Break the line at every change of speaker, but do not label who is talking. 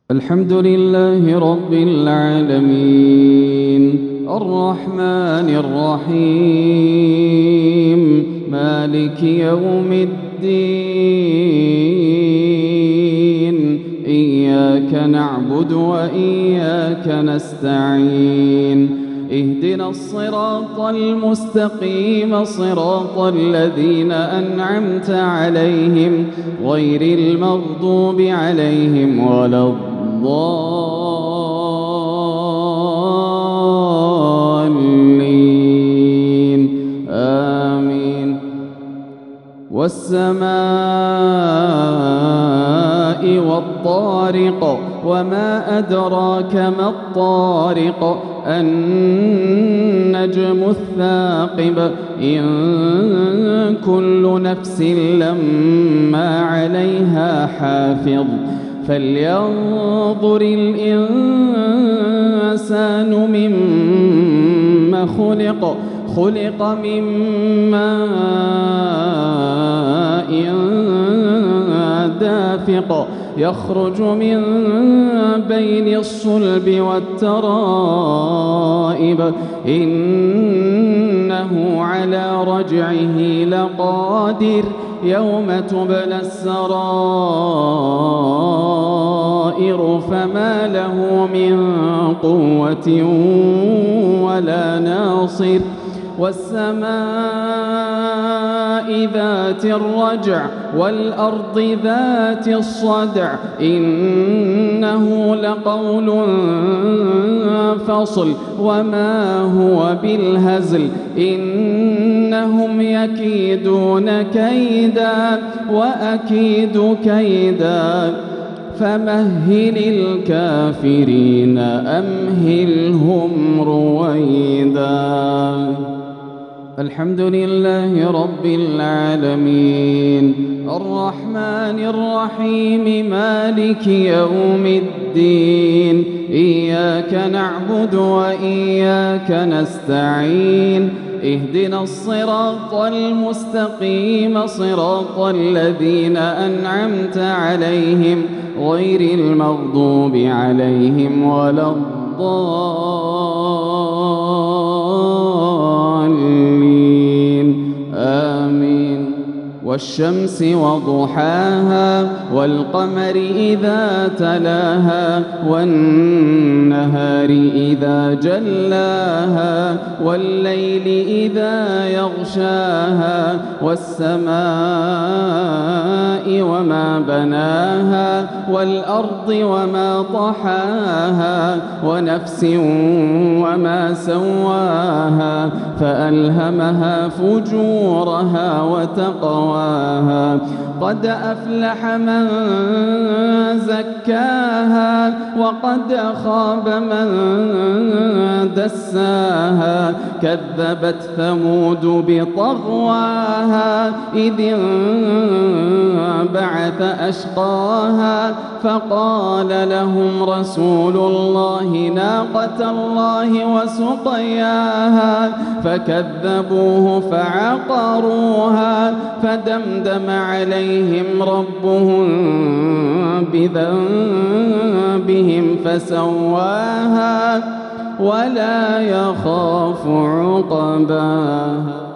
الحمد لله رب العالمين الرحمن الرحيم مالك يوم الدين إياك نعبد وإياك نستعين اهدنا الصراط المستقيم صراط الذين أنعمت عليهم غير المغضوب عليهم ولا الضالين آمين والسماء والطارق وما أدراك ما الطارق النجم الثاقب إن كل نفس لما عليها حافظ فلينظر الإنسان مما خلق من ماء دافق يخرج من بين الصلب والترائب إنه على رجعه لقادر يوم تبلى السرائر فما له من قوة ولا ناصر والسماء ذات الرجع والأرض ذات الصدع إنه لقول فصل وما هو بالهزل إنهم يكيدون كيدا وأكيد كيدا فمهل الكافرين أمهلهم رويدا. الحمد لله رب العالمين الرحمن الرحيم مالك يوم الدين إياك نعبد وإياك نستعين اهدنا الصراط المستقيم صراط الذين أنعمت عليهم غير المغضوب عليهم ولا الضالين آمين والشمس وضحاها والقمر إذا تلاها والنهار إذا جلاها والليل إذا يغشاها والسماء وما بناها والأرض وما طحاها ونفس وما سواها فألهمها فجورها وتقواها قد أفلح من زكاها وقد خاب من دساها كذبت ثمود بطغواها إذ انبعث أشقاها فقال لهم رسول الله ناقة الله وسقياها فكذبوه فعقروها فدمدم عليهم ربهم بذنبهم فسواها ولا يخاف عقباها.